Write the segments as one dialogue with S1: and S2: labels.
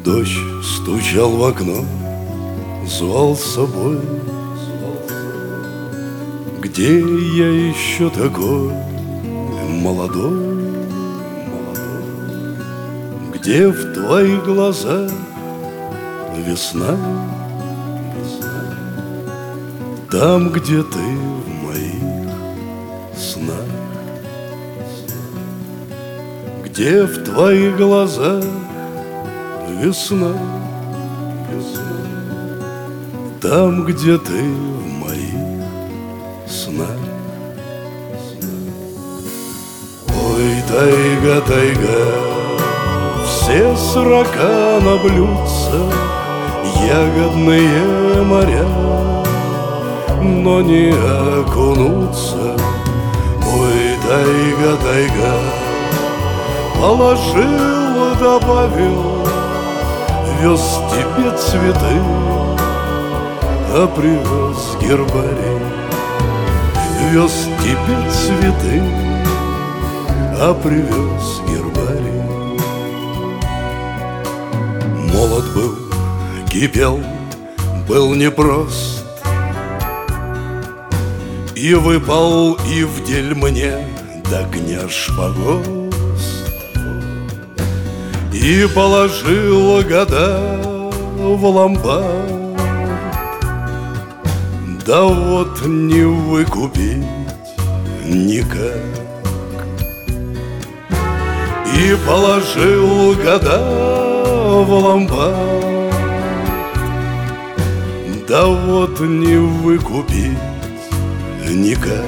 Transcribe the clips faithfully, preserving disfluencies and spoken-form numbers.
S1: Дождь стучал в окно, звал с собой. Где я еще такой молодой, молодой? Где в твоих глазах весна, весна? Там, где ты в моих снах, где в твоих глазах весна, весна? Там, где ты в моих снах. Ой, тайга, тайга, все срока на блюдце, ягодные моря, но не окунуться. Ой, тайга, тайга, положил, добавил, вез тебе цветы, а привез гербарий. Вез тебе цветы, а привез гербарий. Молод был, кипел, был непрост, и выпал и вдель мне до огня шпагост, и положил года в ломбард. Да вот не выкупить никак. И положил года в ломбард. Да вот не выкупить никак.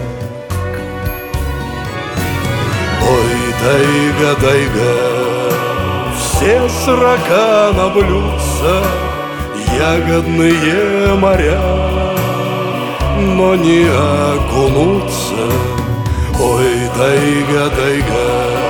S1: Ой, тайга, тайга, все срока на блюдце, ягодные моря, но не окунуться. Ой, тайга, тайга,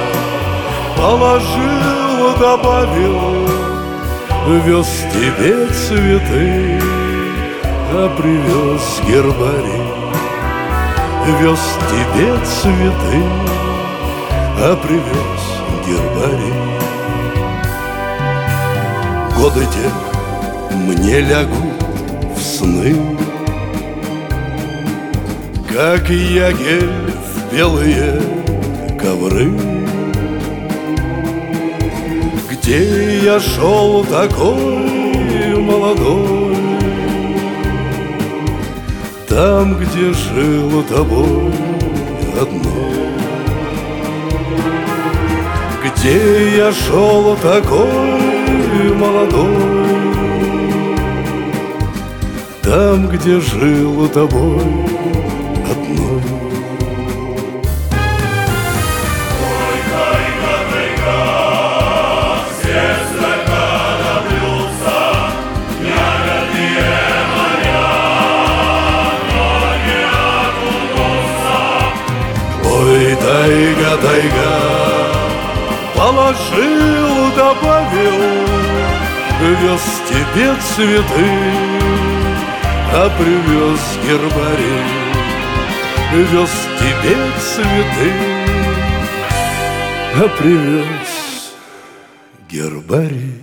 S1: положил, добавил, вез тебе цветы, а привез гербарий. Вез тебе цветы, а привез гербарий. Годы те мне лягут в сны, как ягель в белые ковры. Где я шел такой молодой, там, где жил тобой одной. Где я шел такой молодой, там, где жил тобой одной.
S2: Ой, тайга, тайга, все срока на блюдце, ягодные моря, но не окунуться.
S1: Ой, тайга, тайга, положил, добавил, вез тебе цветы, а привез гербарий. Вез тебе цветы, а привез гербарий.